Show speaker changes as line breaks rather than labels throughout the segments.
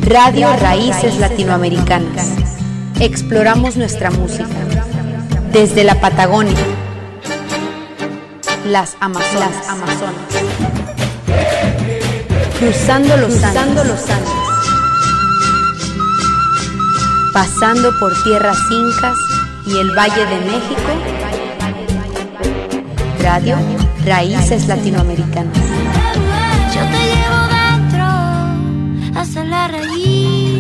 Radio Raíces Latinoamericanas. Exploramos nuestra música desde la Patagonia, las Amazonas, cruzando los Andes, pasando por tierras incas y el Valle de México. Radio Raíces Latinoamericanas.
Yo te llevo dentro hasta la raíz.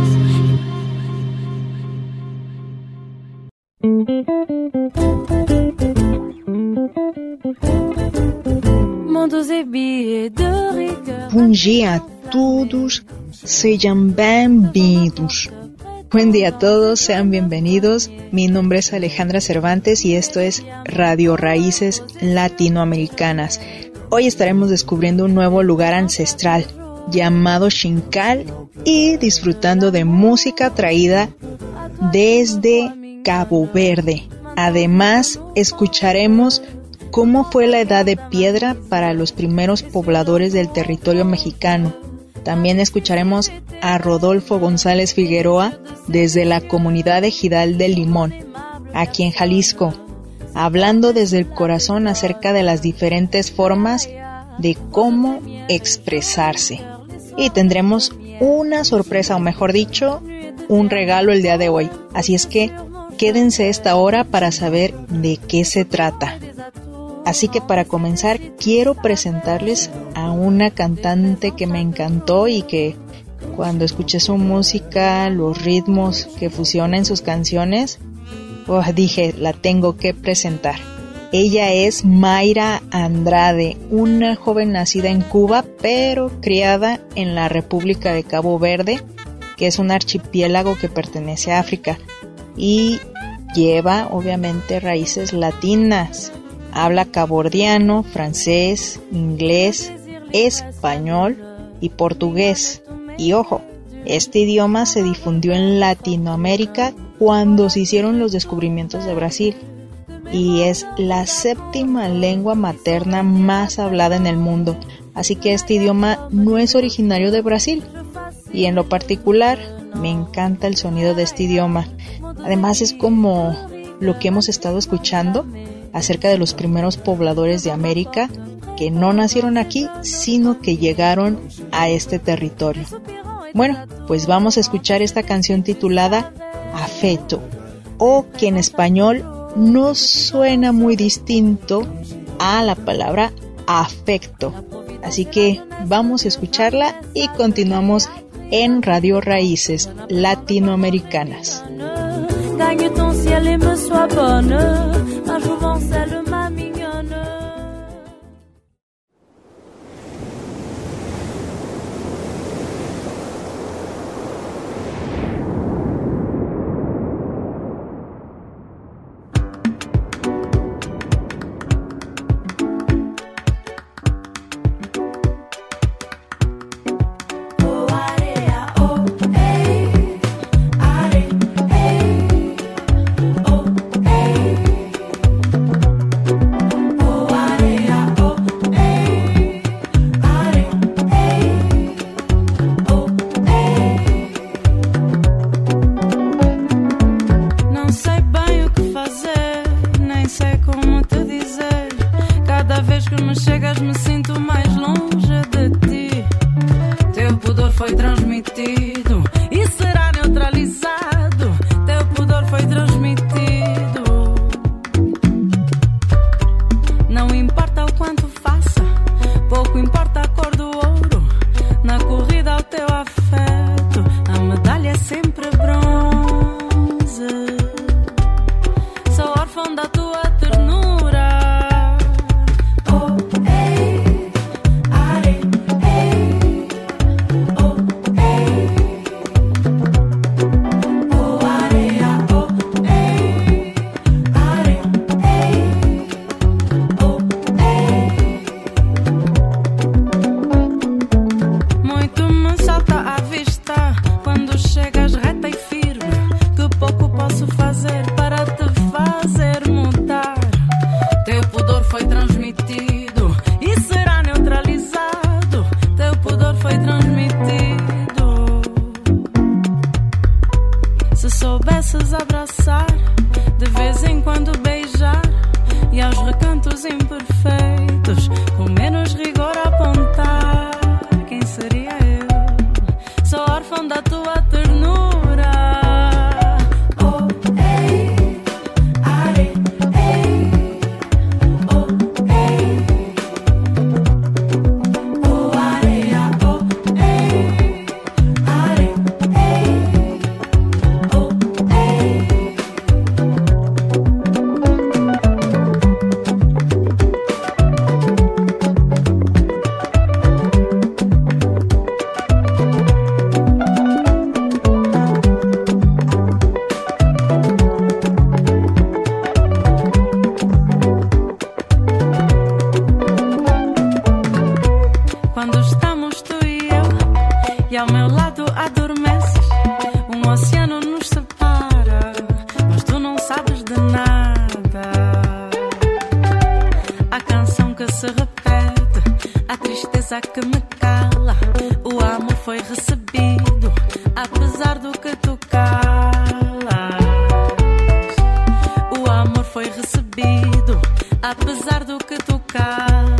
Bom dia a todos, sejam bem-vindos. Buen día a todos, sean bienvenidos. Mi nombre es Alejandra Cervantes y esto es Radio Raíces Latinoamericanas. Hoy estaremos descubriendo un nuevo lugar ancestral llamado Xincal y disfrutando de música traída desde Cabo Verde. Además, escucharemos cómo fue la edad de piedra para los primeros pobladores del territorio mexicano. También escucharemos a Rodolfo González Figueroa desde la comunidad ejidal del Limón, aquí en Jalisco, hablando desde el corazón acerca de las diferentes formas de cómo expresarse. Y tendremos una sorpresa, o mejor dicho, un regalo el día de hoy. Así es que quédense esta hora para saber de qué se trata. Así que para comenzar quiero presentarles a una cantante que me encantó y que cuando escuché su música, los ritmos que fusiona en sus canciones, dije, la tengo que presentar. Ella es Mayra Andrade, una joven nacida en Cuba, pero criada en la República de Cabo Verde, que es un archipiélago que pertenece a África, y lleva obviamente raíces latinas. Habla cabordiano, francés, inglés, español y portugués. Y ojo, este idioma se difundió en Latinoamérica cuando se hicieron los descubrimientos de Brasil. Y es la 7ª lengua materna más hablada en el mundo. Así que este idioma no es originario de Brasil. Y en lo particular, me encanta el sonido de este idioma. Además es como lo que hemos estado escuchando acerca de los primeros pobladores de América que no nacieron aquí, sino que llegaron a este territorio. Bueno, pues vamos a escuchar esta canción titulada Afeto, o que en español no suena muy distinto a la palabra afecto. Así que vamos a escucharla y continuamos en Radio Raíces Latinoamericanas.
Gagne ton ciel et me sois bonne, ma jouvencelle, ma mignonne. lado adormeces, oceano nos separa, mas tu não sabes de nada. A canção que se repete, a tristeza que me cala, o amor foi recebido, apesar do que tu calas. O amor foi recebido, apesar do que tu calas.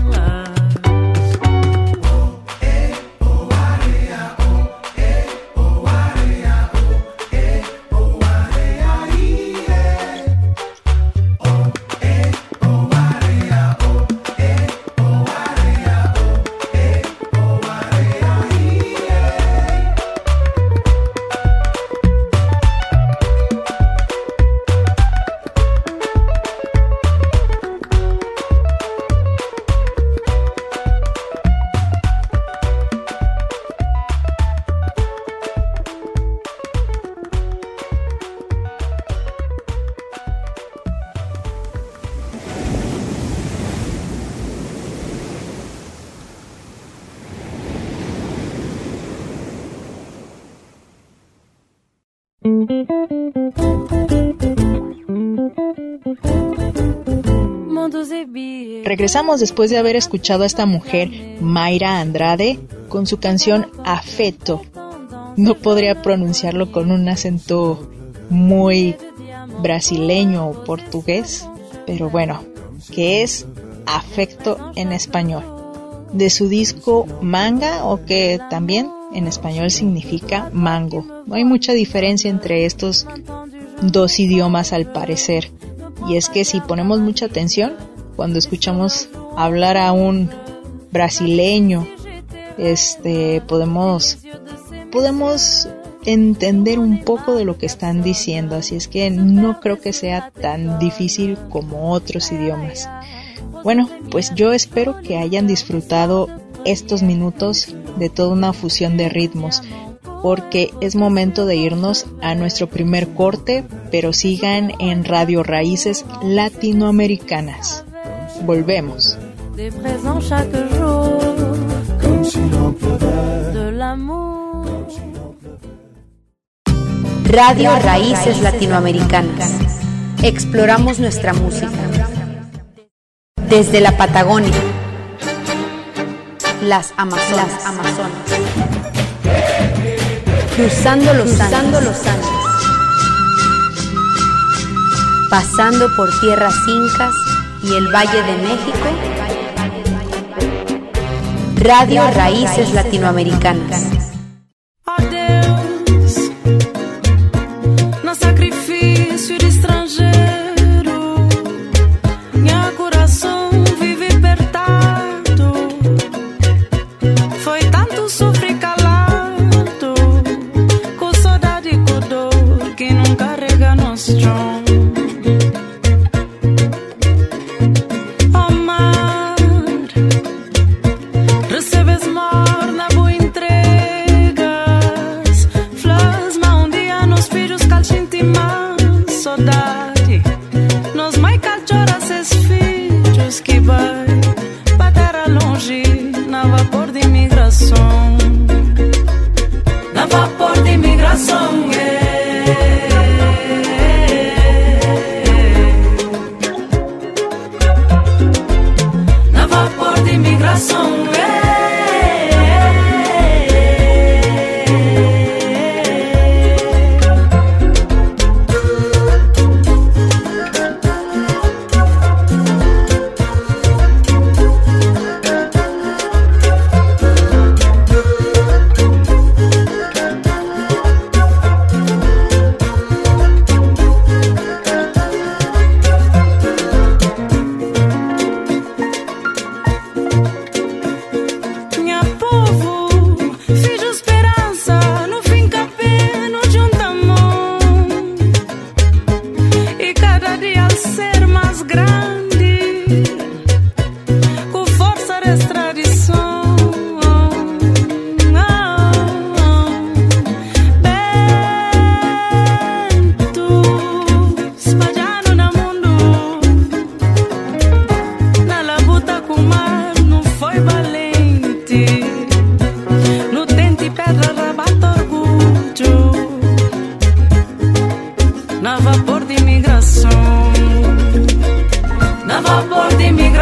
Regresamos después de haber escuchado a esta mujer, Mayra Andrade, con su canción Afeto. No podría pronunciarlo con un acento muy brasileño o portugués, pero bueno, que es afecto en español. De su disco Manga, o que también en español significa mango. No hay mucha diferencia entre estos dos idiomas al parecer. Y es que si ponemos mucha atención, cuando escuchamos hablar a un brasileño, podemos entender un poco de lo que están diciendo, así es que no creo que sea tan difícil como otros idiomas. Bueno, pues yo espero que hayan disfrutado estos minutos de toda una fusión de ritmos, porque es momento de irnos a nuestro primer corte, pero sigan en Radio Raíces Latinoamericanas. Volvemos.
Des présents chaque jour, comme si l'on pleuvait de l'amour.
Radio Raíces Latinoamericanas. Exploramos nuestra música. Desde la Patagonia, las Amazonas, cruzando los Andes, pasando por tierras incas y el Valle de México. Radio Raíces Latinoamericanas.
Adeus, no sacrifício de estrangeiro, meu coração vive apertado. Foi tanto sofrer calado, com saudade e com dor que não carrega no chão.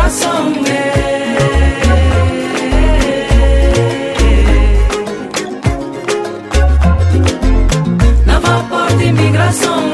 migração. Na vapor de imigração.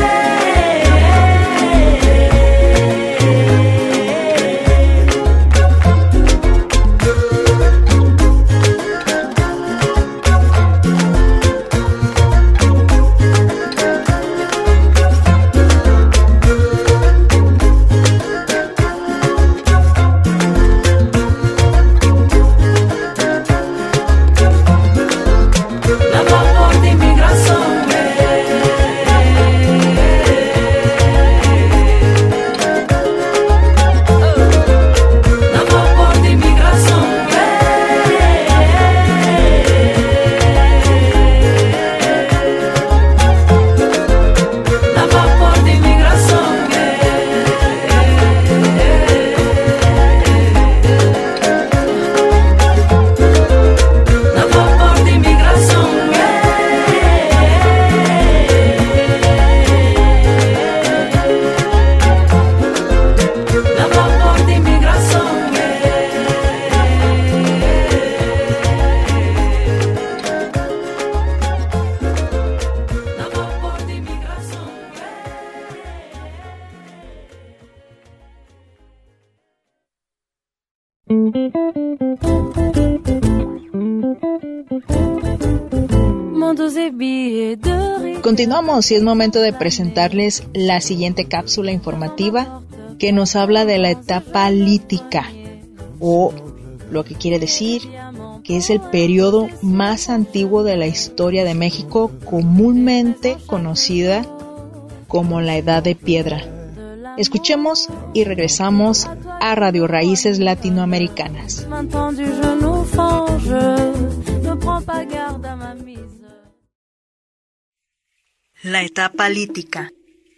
Continuamos y es momento de presentarles la siguiente cápsula informativa que nos habla de la etapa lítica, o lo que quiere decir que es el periodo más antiguo de la historia de México, comúnmente conocida como la Edad de Piedra. Escuchemos y regresamos a Radio Raíces Latinoamericanas. La etapa lítica.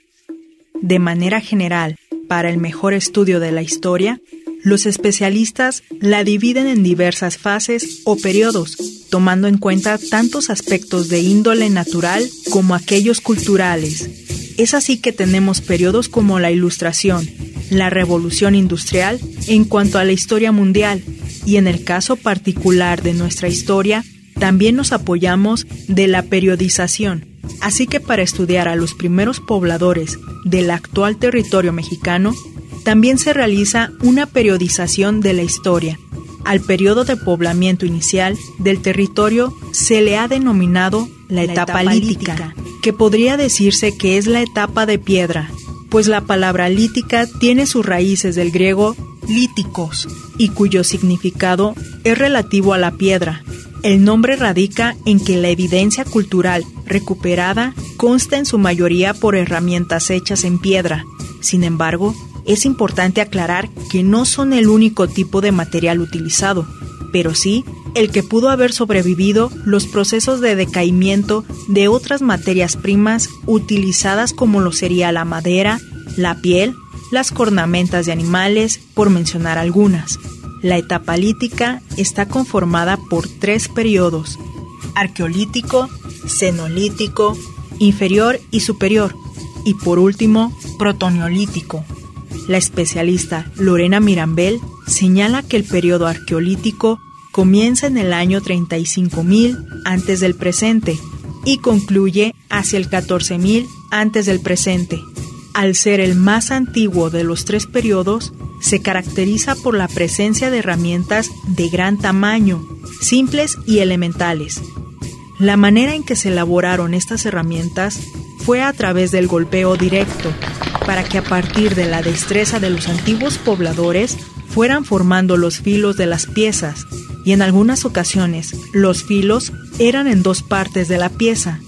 De manera general, para el mejor estudio de la historia, los especialistas la dividen en diversas fases o periodos, tomando en cuenta tantos aspectos de índole natural como aquellos culturales. Es así que tenemos periodos como la Ilustración, la Revolución Industrial en cuanto a la historia mundial, y en el caso particular de nuestra historia, también nos apoyamos de la periodización. Así que para estudiar a los primeros pobladores del actual territorio mexicano, también se realiza una periodización de la historia. Al periodo de poblamiento inicial del territorio se le ha denominado la etapa lítica, que podría decirse que es la etapa de piedra, pues la palabra lítica tiene sus raíces del griego líticos, y cuyo significado es relativo a la piedra. El nombre radica en que la evidencia cultural recuperada consta en su mayoría por herramientas hechas en piedra. Sin embargo, es importante aclarar que no son el único tipo de material utilizado, pero sí el que pudo haber sobrevivido los procesos de decaimiento de otras materias primas utilizadas, como lo sería la madera, la piel, las cornamentas de animales, por mencionar algunas. La etapa lítica está conformada por 3 periodos: arqueolítico, cenolítico, inferior y superior, y por último, protoneolítico. La especialista Lorena Mirambel señala que el periodo arqueolítico comienza en el año 35.000 antes del presente y concluye hacia el 14.000 antes del presente. Al ser el más antiguo de los 3 periodos, se caracteriza por la presencia de herramientas de gran tamaño, simples y elementales. La manera en que se elaboraron estas herramientas fue a través del golpeo directo, para que a partir de la destreza de los antiguos pobladores fueran formando los filos de las piezas, y en algunas ocasiones los filos eran en 2 partes de la pieza.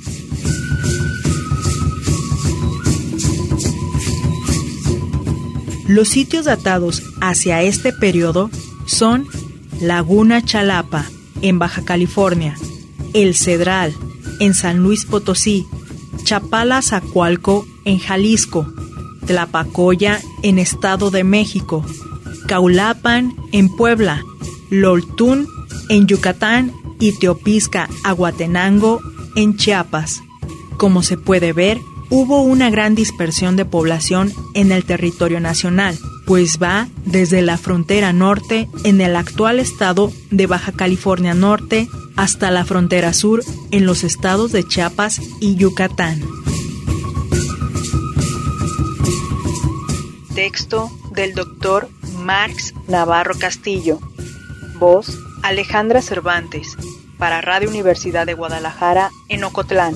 Los sitios datados hacia este periodo son Laguna Chalapa, en Baja California, El Cedral, en San Luis Potosí, Chapala Zacualco, en Jalisco, Tlapacoya, en Estado de México, Caulapan, en Puebla, Loltún, en Yucatán, y Teopisca, Aguatenango, en Chiapas. Como se puede ver, hubo una gran dispersión de población en el territorio nacional, pues va desde la frontera norte en el actual estado de Baja California Norte hasta la frontera sur en los estados de Chiapas y Yucatán. Texto del Dr. Marx Navarro Castillo. Voz Alejandra Cervantes. Para Radio Universidad de Guadalajara en Ocotlán.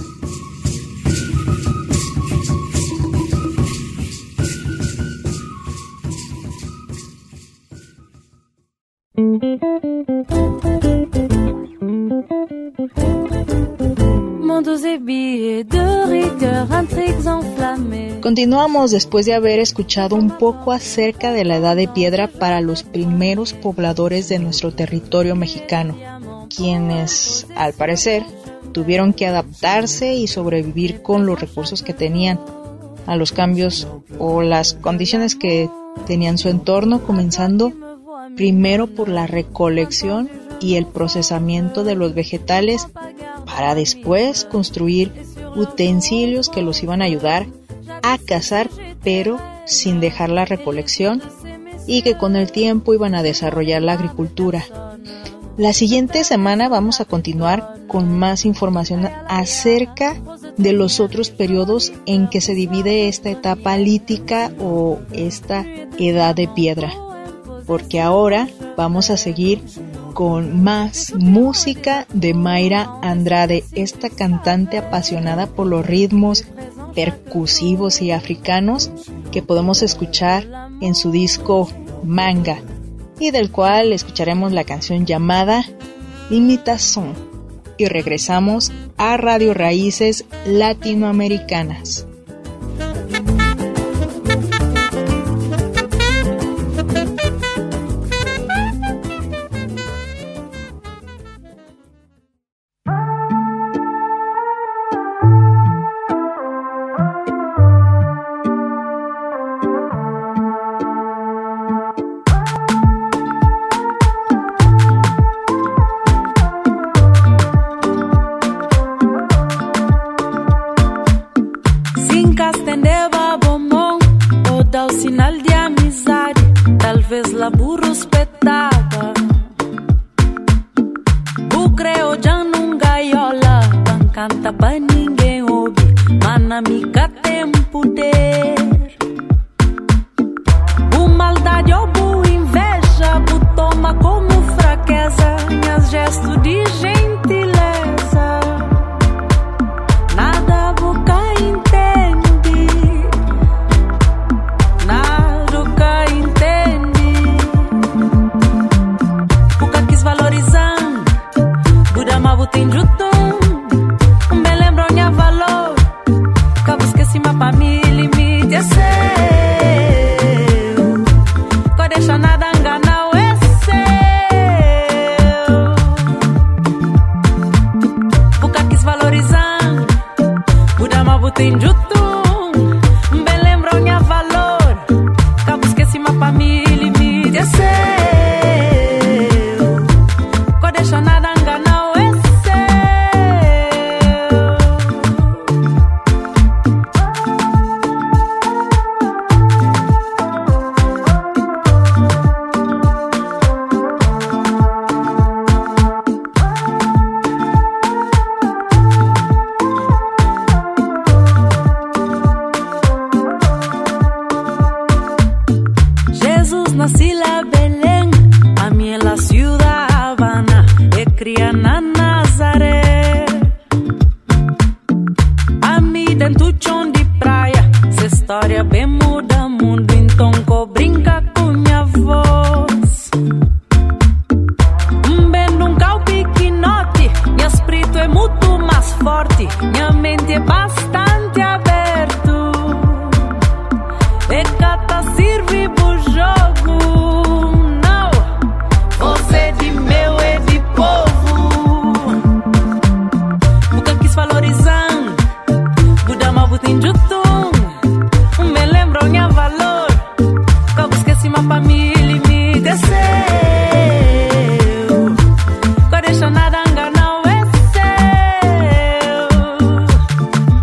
Continuamos después de haber escuchado un poco acerca de la Edad de Piedra para los primeros pobladores de nuestro territorio mexicano, quienes, al parecer, tuvieron que adaptarse y sobrevivir con los recursos que tenían a los cambios o las condiciones que tenían su entorno, comenzando primero por la recolección y el procesamiento de los vegetales para después construir utensilios que los iban a ayudar a cazar, pero sin dejar la recolección, y que con el tiempo iban a desarrollar la agricultura. La siguiente semana vamos a continuar con más información acerca de los otros periodos en que se divide esta etapa lítica o esta Edad de Piedra, porque ahora vamos a seguir con más música de Mayra Andrade, esta cantante apasionada por los ritmos percusivos y africanos que podemos escuchar en su disco Manga, y del cual escucharemos la canción llamada Imitación, y regresamos a Radio Raíces Latinoamericanas.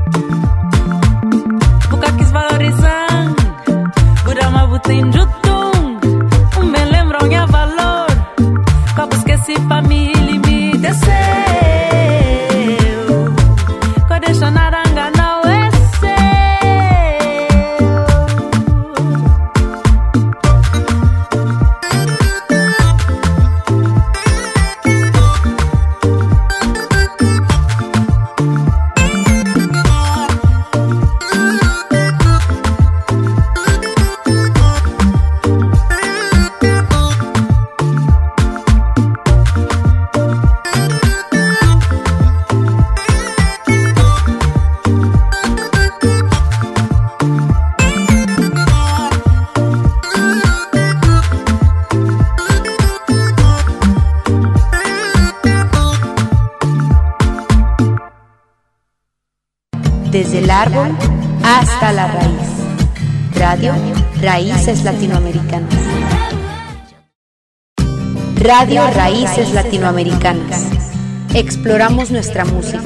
Tem jutun
desde el árbol hasta la raíz. Radio Raíces Latinoamericanas. Radio Raíces Latinoamericanas. Exploramos nuestra música.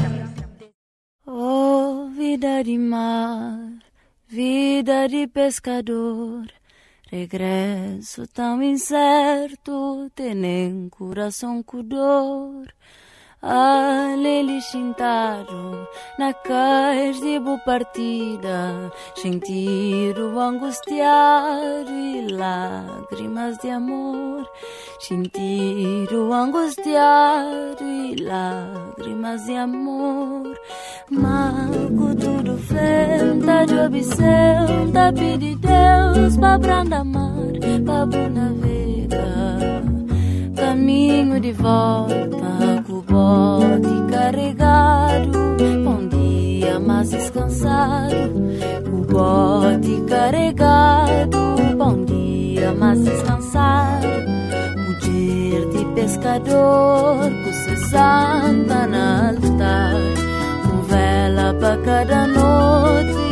Oh, vida de mar, vida de pescador, regresso tão incerto, tem coração com dor. Alele chintado na cais de boa partida, sentir o angustiado e lágrimas de amor. Sentir o angustiado e lágrimas de amor. Mago tudo fenta de obsessão, da pede Deus pra branda mar, pra navegar. Caminho de volta, com o bote carregado, bom dia mais descansado. Com o bote carregado, bom dia mais descansado. Mulher de pescador, com se santa na altar, com vela pra cada noite.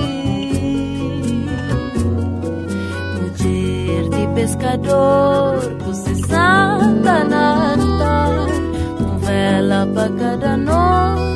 Mulher de pescador, com se santa na altar, com vela pra cada noite.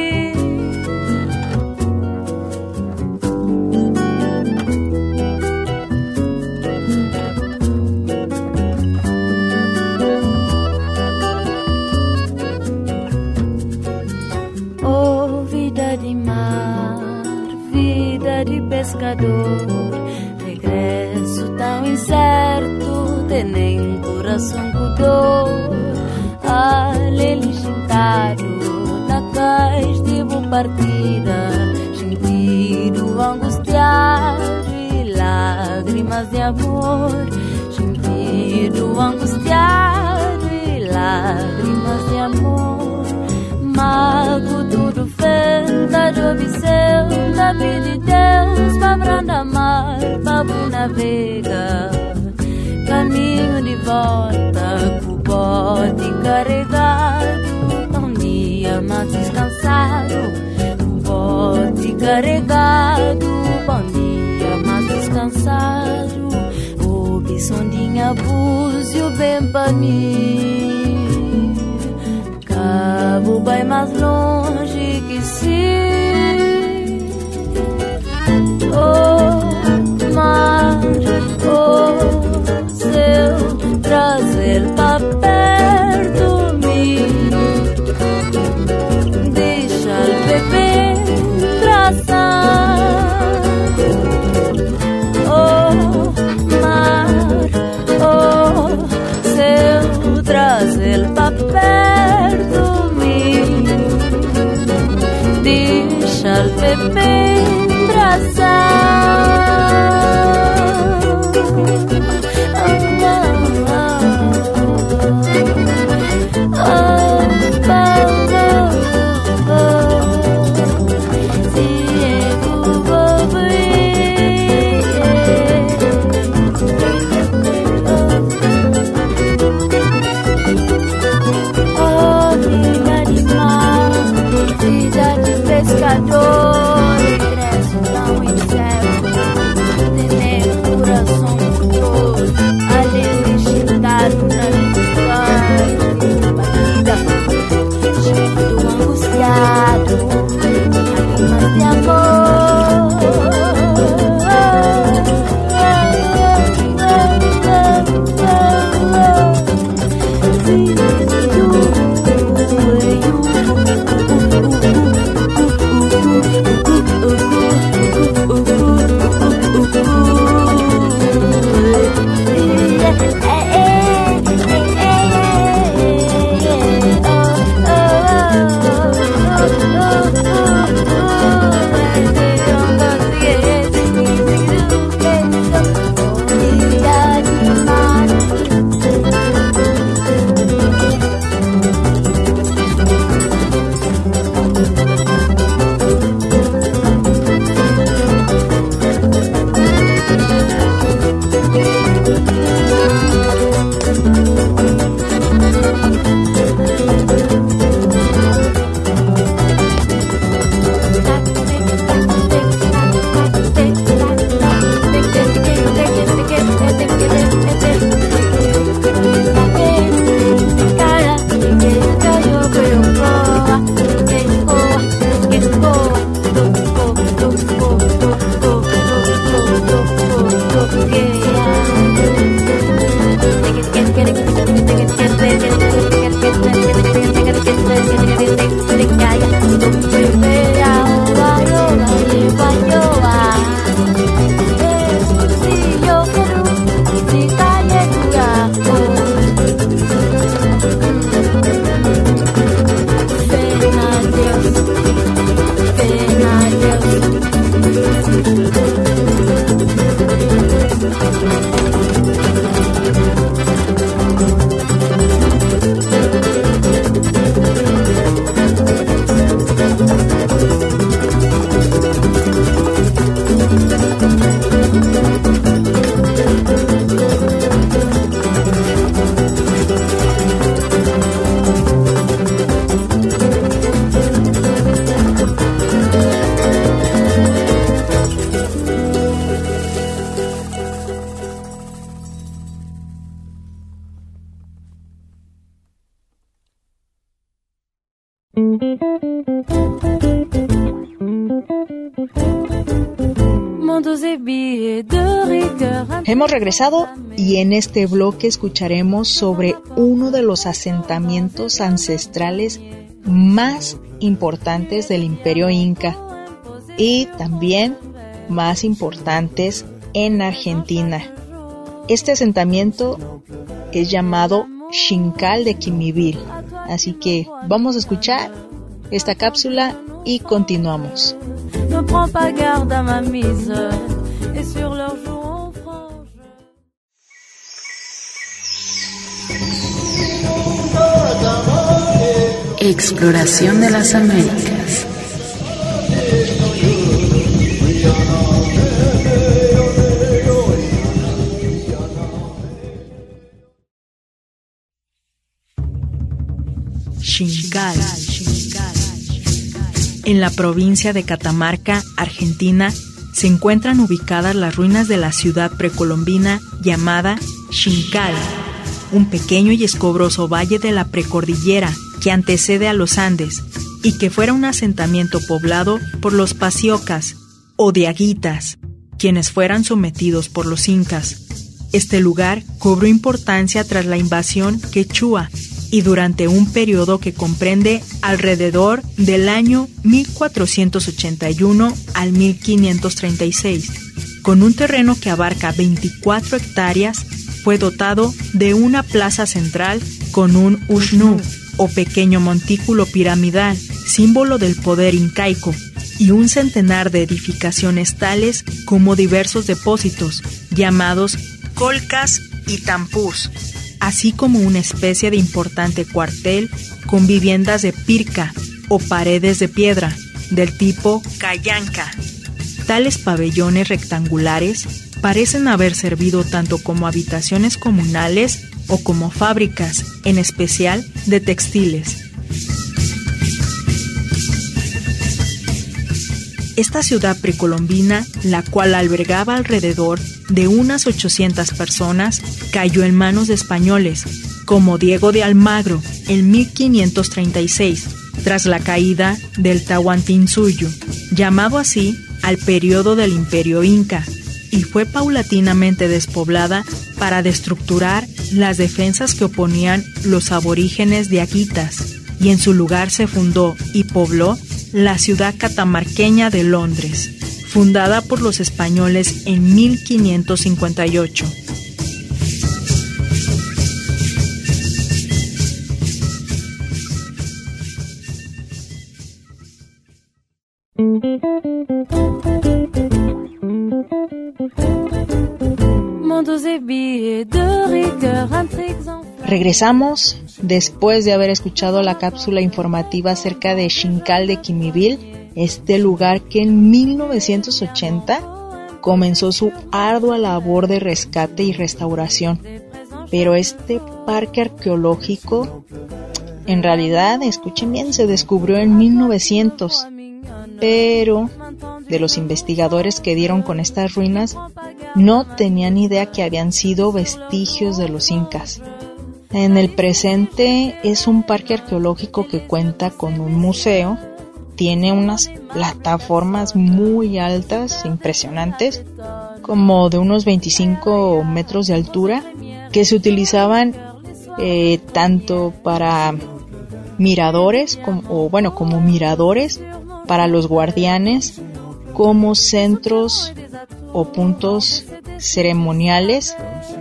Oh, vida de mar, vida de pescador, regresso tão incerto, tem nem coração com dor. Alele chintado na cais de boa partida, sentido angustiado e lágrimas de amor. Sentido angustiado e lágrimas de amor. Mago tudo fenta de obsessão, da pede Deus pra branda mar, pra navegar. Caminho de volta, com o bote carregado, um dia mais descansado. Com o bote carregado, bom dia mais descansado. O bissondinha búzio bem pra mim, cabo vai mais longe que sim. Oh, mar, oh, céu, trazer pra perto mim, deixa o bebê traçar. Oh, mar, oh, céu, trazer pra perto mim, deixa o bebê traçar. Pescador, regresso tão incerto,
Hemos regresado y en este bloque escucharemos sobre uno de los asentamientos ancestrales más importantes del Imperio Inca y también más importantes en Argentina. Este asentamiento es llamado Xincal de Quimibil, así que vamos a escuchar esta cápsula y continuamos.
Exploración de las Américas.
Xincal. En la provincia de Catamarca, Argentina, se encuentran ubicadas las ruinas de la ciudad precolombina llamada Xincal, un pequeño y escobroso valle de la precordillera que antecede a los Andes y que fuera un asentamiento poblado por los paciocas o diaguitas, quienes fueran sometidos por los incas. Este lugar cobró importancia tras la invasión quechua y durante un periodo que comprende alrededor del año 1481 al 1536. Con un terreno que abarca 24 hectáreas, fue dotado de una plaza central con un ushnu, o pequeño montículo piramidal, símbolo del poder incaico, y un centenar de edificaciones tales como diversos depósitos, llamados colcas y tampús, así como una especie de importante cuartel con viviendas de pirca o paredes de piedra, del tipo callanca. Tales pabellones rectangulares parecen haber servido tanto como habitaciones comunales o como fábricas, en especial de textiles. Esta ciudad precolombina, la cual albergaba alrededor de unas 800 personas, cayó en manos de españoles, como Diego de Almagro, en 1536, tras la caída del Tahuantinsuyo, llamado así al periodo del Imperio Inca, y fue paulatinamente despoblada para destructurar las defensas que oponían los aborígenes diaguitas, y en su lugar se fundó y pobló la ciudad catamarqueña de Londres, fundada por los españoles en 1558. Regresamos después de haber escuchado la cápsula informativa acerca de Xincal de Quimibil, este lugar que en 1980 comenzó su ardua labor de rescate y restauración. Pero este parque arqueológico, en realidad, escuchen bien, se descubrió en 1900, pero de los investigadores que dieron con estas ruinas no tenían idea que habían sido vestigios de los incas. En el presente es un parque arqueológico que cuenta con un museo, tiene unas plataformas muy altas, impresionantes, como de unos 25 metros de altura, que se utilizaban tanto para miradores, como miradores para los guardianes, como centros o puntos ceremoniales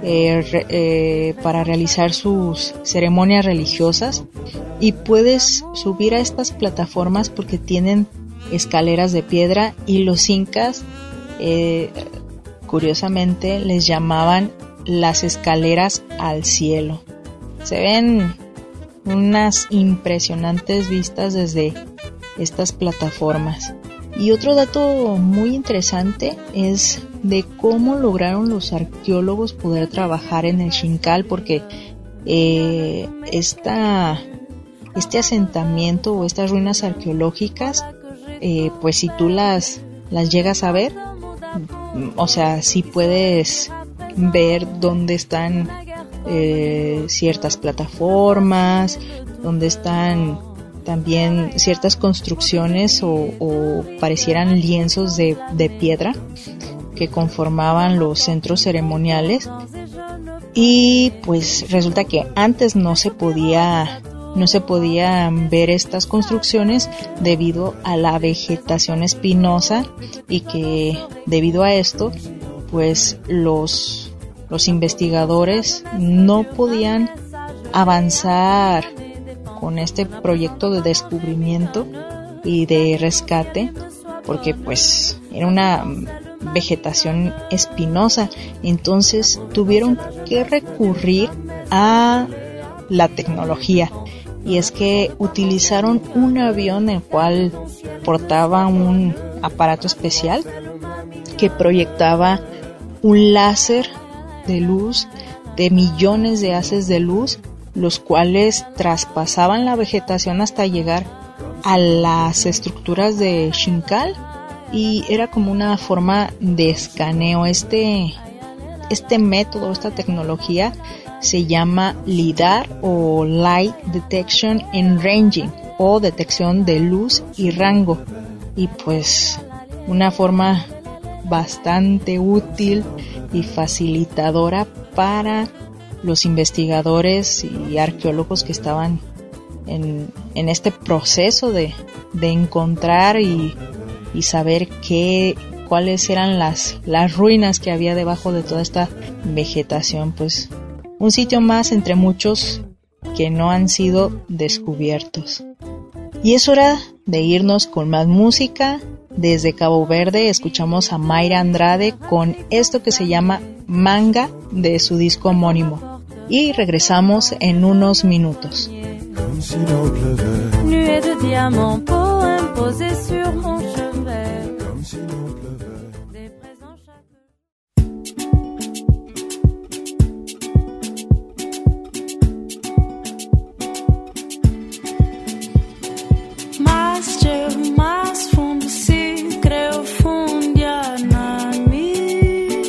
para realizar sus ceremonias religiosas, y puedes subir a estas plataformas porque tienen escaleras de piedra, y los incas curiosamente les llamaban las escaleras al cielo. Se ven unas impresionantes vistas desde estas plataformas. Y otro dato muy interesante es de cómo lograron los arqueólogos poder trabajar en el Xincal, porque este asentamiento o estas ruinas arqueológicas, pues si tú las llegas a ver, o sea, sí puedes ver dónde están ciertas plataformas, dónde están también ciertas construcciones o parecieran lienzos de piedra que conformaban los centros ceremoniales. Y pues resulta que antes no se podían ver estas construcciones debido a la vegetación espinosa, y que debido a esto pues los investigadores no podían avanzar con este proyecto de descubrimiento y de rescate, porque pues era una vegetación espinosa. Entonces tuvieron que recurrir a la tecnología, y es que utilizaron un avión el cual portaba un aparato especial que proyectaba un láser de luz de millones de haces de luz, los cuales traspasaban la vegetación hasta llegar a las estructuras de Xincal, y era como una forma de escaneo. Este método, esta tecnología se llama LIDAR o Light Detection and Ranging, o detección de luz y rango, y pues una forma bastante útil y facilitadora para los investigadores y arqueólogos que estaban en este proceso de encontrar y saber cuáles eran las ruinas que había debajo de toda esta vegetación. Pues un sitio más entre muchos que no han sido descubiertos. Y es hora de irnos con más música. Desde Cabo Verde escuchamos a Mayra Andrade con esto que se llama Manga, de su disco homónimo. Y regresamos en unos minutos.
Nuée de diamants, poème posé sur mon chevet. Comme si l'on pleuvait. Des présents mais fundo se creu fundia na mi.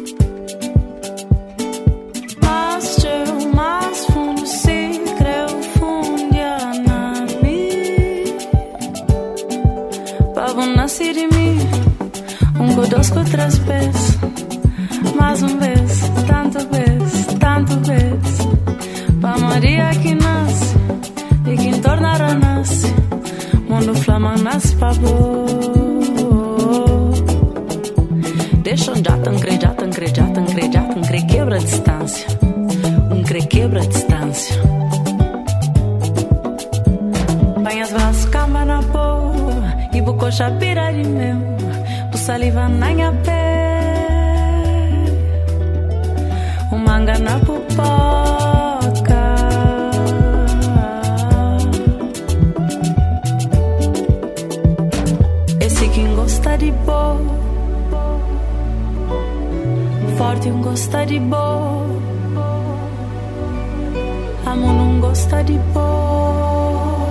Mais fundo se creu fundia na mi. Pavo nascer de mim, dos com três pés. Mais vez, tanto vez. Pa Maria que nasce e que tornará nasce. Mundo flama nas pavor. Deixa já tão cre quebra a distância. Quebra a distância. Banhas vas cama na porra e bucocha pira de meu. Bu saliva na minha pé. O manga na pupoca. Quem gosta de boa, forte não gosta de boa, amor não gosta de boa.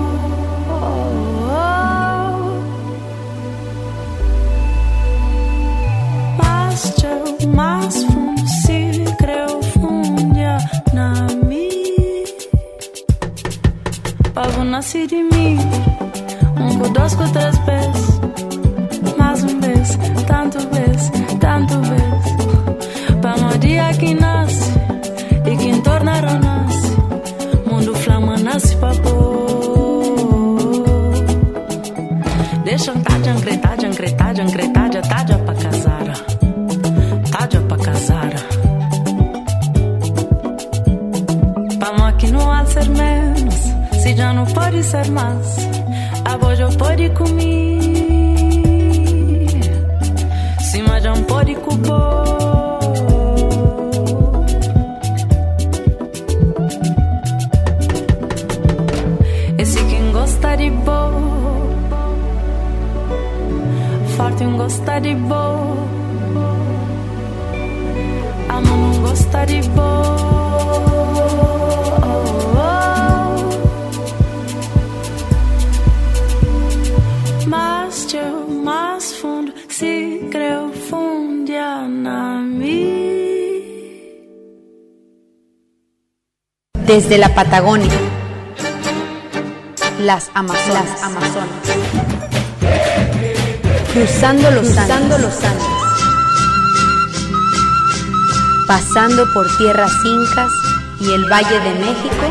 Mas fundo se creu fundia na mi. Pavo nasce de mim, com dois com três pés. Mais vez, tanto vez. Pa Maria que nasce e que tornará nasce. Mundo flama nasce pa pôr. Deixa taja, ancretaja, ancretaja, ancretaja, taja pra casar. Taja pra casar. Vamos aqui não há de ser menos. Se já não pode ser mais, a voz já pode comer. Se mas já não pode cobrar. Esse quem gosta de boa, forte um gosta de boa, amo não gosta de boa. Mas teu mais fundo se creu fundia na mim.
Desde la Patagonia, las Amazonas, cruzando los Andes, pasando por tierras incas y el Valle de México.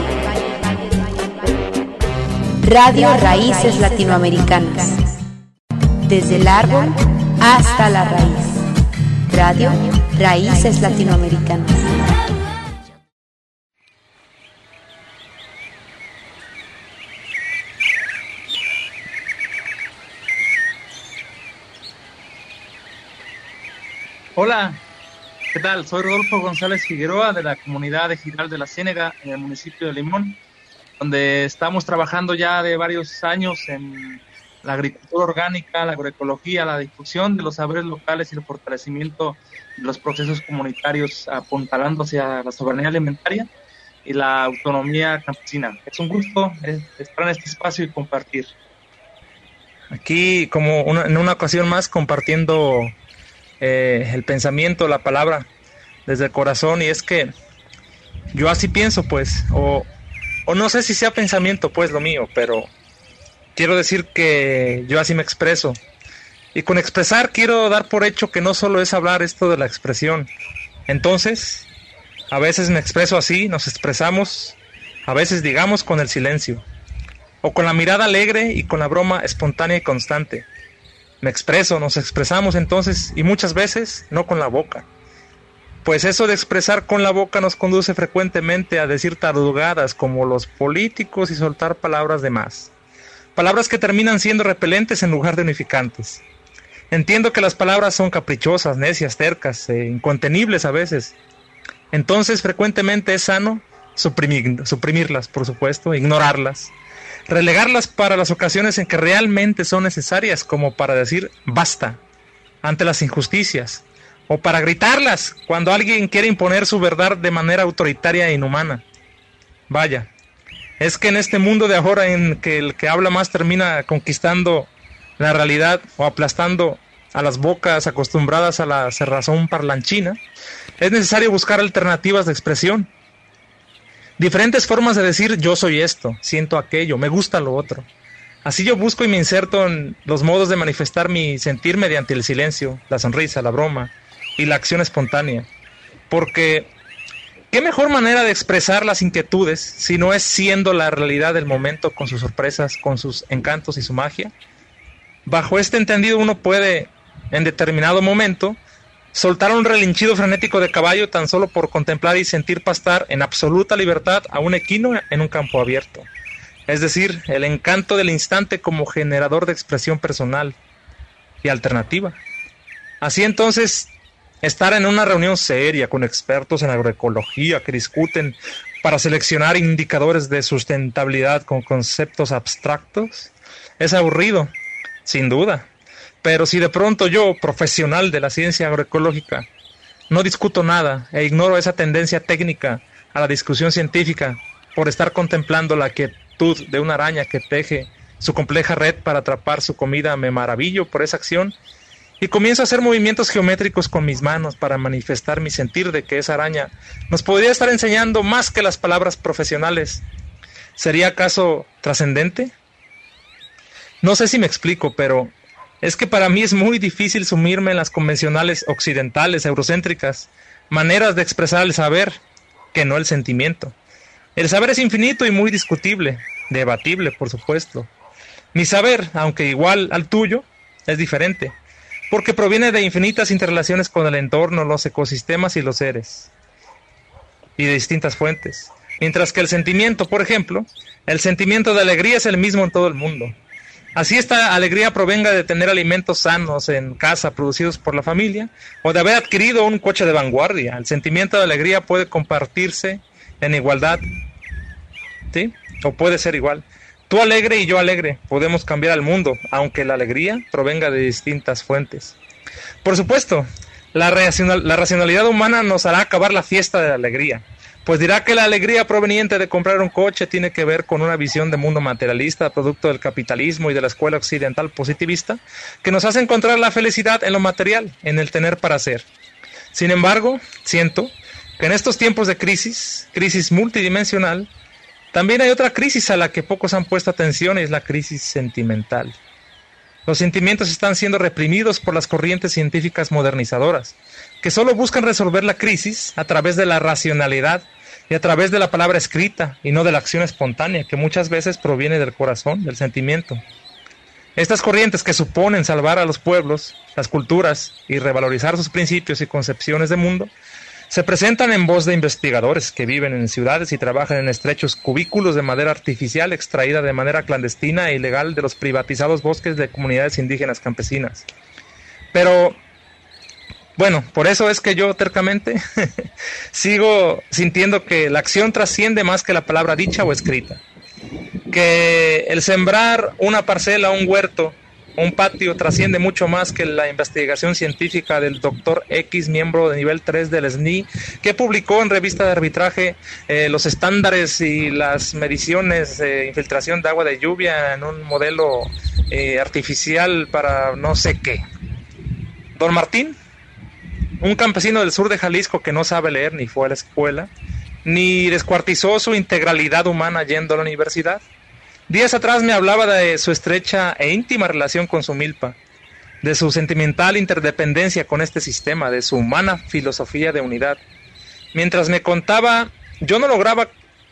Radio Raíces Latinoamericanas. Desde el árbol hasta la raíz. Radio Raíces Latinoamericanas.
Hola, ¿qué tal? Soy Rodolfo González Figueroa de la comunidad de Giral de la Ciénega en el municipio de Limón, donde estamos trabajando ya de varios años en la agricultura orgánica, la agroecología, la difusión de los saberes locales y el fortalecimiento de los procesos comunitarios, apuntalando hacia la soberanía alimentaria y la autonomía campesina. Es un gusto estar en este espacio y compartir.
Aquí, como en una ocasión más, compartiendo el pensamiento, la palabra desde el corazón, y es que yo así pienso, pues, o no sé si sea pensamiento, pues, lo mío, pero quiero decir que yo así me expreso, y con expresar quiero dar por hecho que no solo es hablar esto de la expresión. Entonces, a veces me expreso así, nos expresamos, a veces digamos con el silencio, o con la mirada alegre y con la broma espontánea y constante. Me expreso, nos expresamos entonces, y muchas veces no con la boca. Pues eso de expresar con la boca nos conduce frecuentemente a decir tarugadas como los políticos y soltar palabras de más. Palabras que terminan siendo repelentes en lugar de unificantes. Entiendo que las palabras son caprichosas, necias, tercas, incontenibles a veces. Entonces frecuentemente es sano suprimirlas, por supuesto, ignorarlas. Relegarlas para las ocasiones en que realmente son necesarias, como para decir basta ante las injusticias, o para gritarlas cuando alguien quiere imponer su verdad de manera autoritaria e inhumana. Vaya, es que en este mundo de ahora en que el que habla más termina conquistando la realidad o aplastando a las bocas acostumbradas a la cerrazón parlanchina, es necesario buscar alternativas de expresión. Diferentes formas de decir yo soy esto, siento aquello, me gusta lo otro. Así yo busco y me inserto en los modos de manifestar mi sentir mediante el silencio, la sonrisa, la broma y la acción espontánea. Porque ¿qué mejor manera de expresar las inquietudes si no es siendo la realidad del momento con sus sorpresas, con sus encantos y su magia? Bajo este entendido uno puede, en determinado momento, soltar un relinchido frenético de caballo tan solo por contemplar y sentir pastar en absoluta libertad a un equino en un campo abierto. Es decir, el encanto del instante como generador de expresión personal y alternativa. Así entonces, estar en una reunión seria con expertos en agroecología que discuten para seleccionar indicadores de sustentabilidad con conceptos abstractos es aburrido, sin duda. Pero si de pronto yo, profesional de la ciencia agroecológica, no discuto nada e ignoro esa tendencia técnica a la discusión científica por estar contemplando la quietud de una araña que teje su compleja red para atrapar su comida, me maravillo por esa acción y comienzo a hacer movimientos geométricos con mis manos para manifestar mi sentir de que esa araña nos podría estar enseñando más que las palabras profesionales. ¿Sería acaso trascendente? No sé si me explico, pero es que para mí es muy difícil sumirme en las convencionales occidentales, eurocéntricas, maneras de expresar el saber, que no el sentimiento. El saber es infinito y muy discutible, debatible, por supuesto. Mi saber, aunque igual al tuyo, es diferente, porque proviene de infinitas interrelaciones con el entorno, los ecosistemas y los seres, y de distintas fuentes. Mientras que el sentimiento, por ejemplo, el sentimiento de alegría es el mismo en todo el mundo. Así esta alegría provenga de tener alimentos sanos en casa producidos por la familia o de haber adquirido un coche de vanguardia. El sentimiento de alegría puede compartirse en igualdad, ¿sí? O puede ser igual. Tú alegre y yo alegre, podemos cambiar al mundo, aunque la alegría provenga de distintas fuentes. Por supuesto, la racionalidad humana nos hará acabar la fiesta de la alegría, pues dirá que la alegría proveniente de comprar un coche tiene que ver con una visión de mundo materialista, producto del capitalismo y de la escuela occidental positivista, que nos hace encontrar la felicidad en lo material, en el tener para hacer. Sin embargo, siento que en estos tiempos de crisis multidimensional, también hay otra crisis a la que pocos han puesto atención, y es la crisis sentimental. Los sentimientos están siendo reprimidos por las corrientes científicas modernizadoras, que solo buscan resolver la crisis a través de la racionalidad y a través de la palabra escrita y no de la acción espontánea, que muchas veces proviene del corazón, del sentimiento. Estas corrientes que suponen salvar a los pueblos, las culturas y revalorizar sus principios y concepciones de mundo, se presentan en voz de investigadores que viven en ciudades y trabajan en estrechos cubículos de madera artificial extraída de manera clandestina e ilegal de los privatizados bosques de comunidades indígenas campesinas. Pero, bueno, por eso es que yo tercamente sigo sintiendo que la acción trasciende más que la palabra dicha o escrita. Que el sembrar una parcela, un huerto, un patio trasciende mucho más que la investigación científica del doctor X, miembro de nivel 3 del SNI, que publicó en revista de arbitraje los estándares y las mediciones de infiltración de agua de lluvia en un modelo artificial para no sé qué. Don Martín, un campesino del sur de Jalisco que no sabe leer ni fue a la escuela, ni descuartizó su integralidad humana yendo a la universidad. Días atrás me hablaba de su estrecha e íntima relación con su milpa, de su sentimental interdependencia con este sistema, de su humana filosofía de unidad. Mientras me contaba, yo no lo grababa,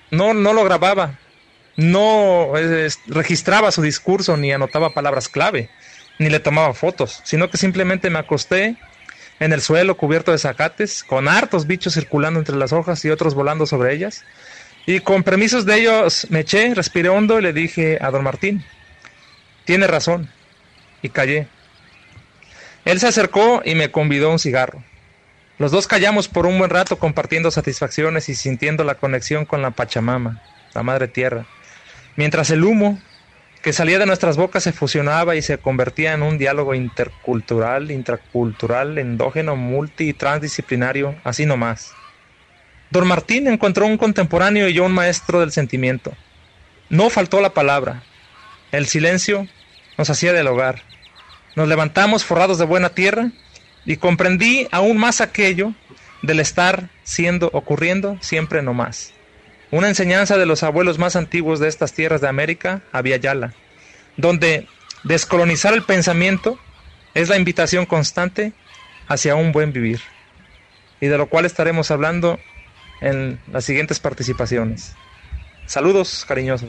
no registraba su discurso ni anotaba palabras clave, ni le tomaba fotos, sino que simplemente me acosté en el suelo cubierto de zacates, con hartos bichos circulando entre las hojas y otros volando sobre ellas. Y con permisos de ellos me eché, respiré hondo y le dije a don Martín, tiene razón, y callé. Él se acercó y me convidó a un cigarro. Los dos callamos por un buen rato compartiendo satisfacciones y sintiendo la conexión con la Pachamama, la Madre Tierra, mientras el humo que salía de nuestras bocas se fusionaba y se convertía en un diálogo intercultural, intracultural, endógeno, multi y transdisciplinario, así nomás. Don Martín encontró un contemporáneo y yo un maestro del sentimiento. No faltó la palabra. El silencio nos hacía dialogar. Nos levantamos forrados de buena tierra y comprendí aún más aquello del estar siendo ocurriendo siempre no más. Una enseñanza de los abuelos más antiguos de estas tierras de América, Abya-Yala, donde descolonizar el pensamiento es la invitación constante hacia un buen vivir, y de lo cual estaremos hablando en las siguientes participaciones. Saludos cariñosos.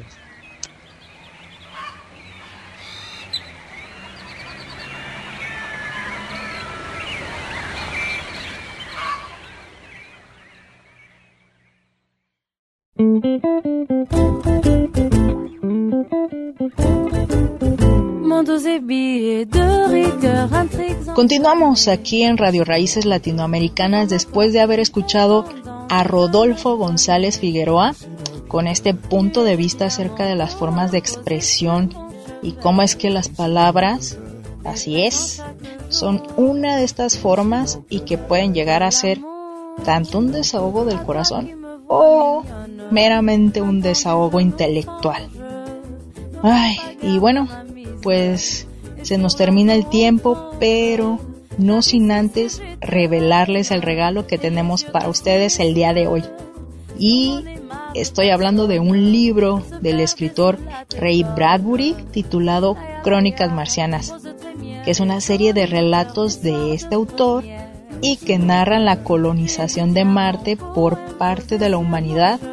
Continuamos aquí en Radio Raíces Latinoamericanas después de haber escuchado a Rodolfo González Figueroa con este punto de vista acerca de las formas de expresión y cómo es que las palabras, así es, son una de estas formas y que pueden llegar a ser tanto un desahogo del corazón o meramente un desahogo intelectual. Ay, y bueno, pues se nos termina el tiempo, pero no sin antes revelarles el regalo que tenemos para ustedes el día de hoy. Y estoy hablando de un libro del escritor Ray Bradbury titulado Crónicas Marcianas, que es una serie de relatos de este autor y que narran la colonización de Marte por parte de la humanidad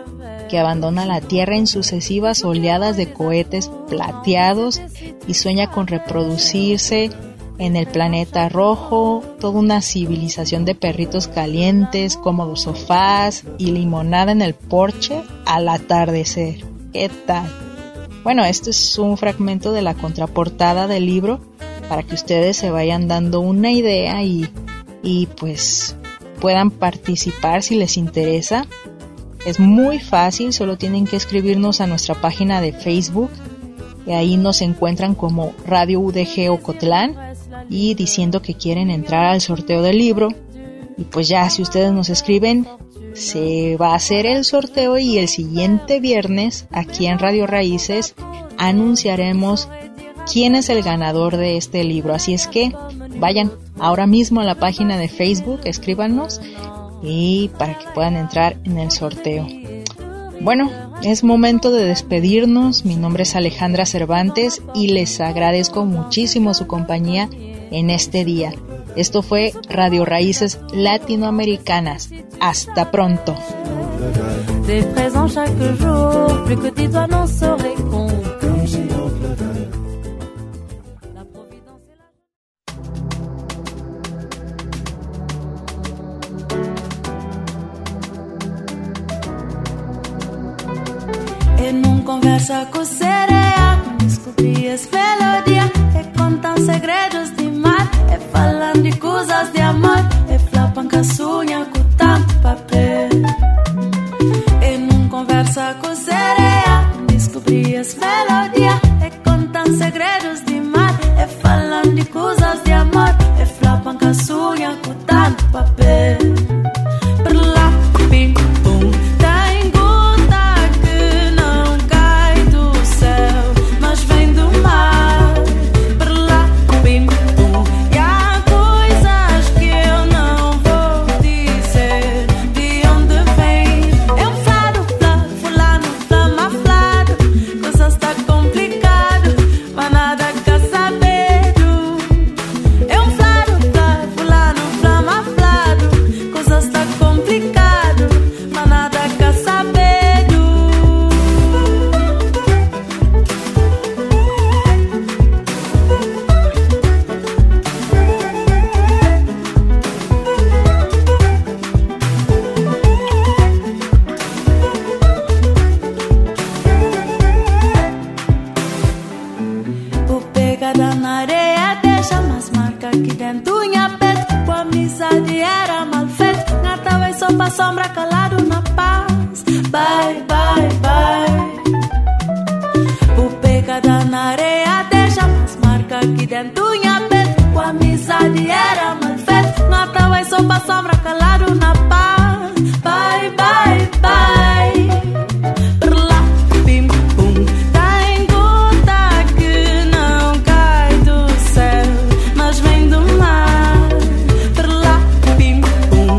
que abandona la Tierra en sucesivas oleadas de cohetes plateados y sueña con reproducirse en el planeta rojo, toda una civilización de perritos calientes, cómodos sofás y limonada en el porche al atardecer. ¿Qué tal? Bueno, este es un fragmento de la contraportada del libro para que ustedes se vayan dando una idea y pues puedan participar si les interesa. Es muy fácil, solo tienen que escribirnos a nuestra página de Facebook y ahí nos encuentran como Radio UDG Ocotlán y diciendo que quieren entrar al sorteo del libro. Y pues ya, si ustedes nos escriben, se va a hacer el sorteo y el siguiente viernes aquí en Radio Raíces anunciaremos quién es el ganador de este libro. Así es que vayan ahora mismo a la página de Facebook, escríbanos y para que puedan entrar en el sorteo. Bueno, es momento de despedirnos. Mi nombre es Alejandra Cervantes y les agradezco muchísimo su compañía en este día. Esto fue Radio Raíces Latinoamericanas. Hasta pronto.
En un conversa com sereia, descobri as melodias, e contam segredos de mar, e falando de coisas de amor, e flapan caçunha com tanto papel. En un conversa com sereia, descobri as melodias, e contam segredos de mar, e falando de coisas de amor, e flapan caçunha com tanto papel. Sombra calado na paz. Bye, bye, bye. O pecado na areia deixa mais marca aqui dentro minha peito. Com amizade era mal feito. Nata vai só pra sombra calado na paz. Bye, bye, bye. Lá, bim, bum. Tem gota que não cai do céu, mas vem do mar. Lá, bim, bum.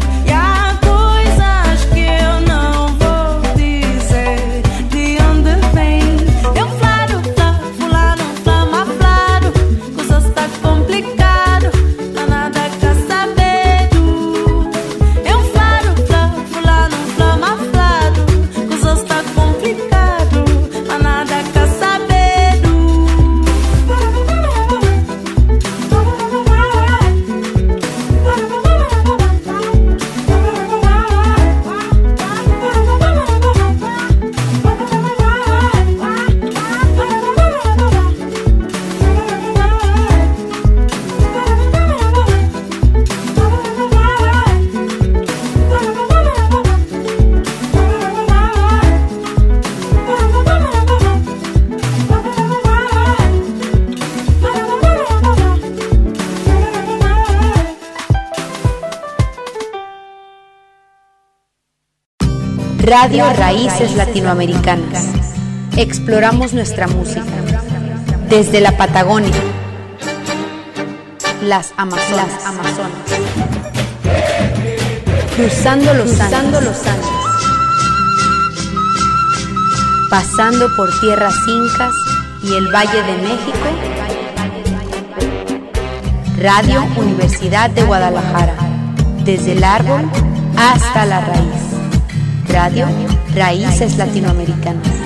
Radio Raíces Latinoamericanas. Exploramos nuestra música desde la Patagonia, las Amazonas, cruzando los Andes, pasando por tierras incas y el Valle de México. Radio Universidad de Guadalajara, desde el árbol hasta la raíz. Radio Raíces Latinoamericanas.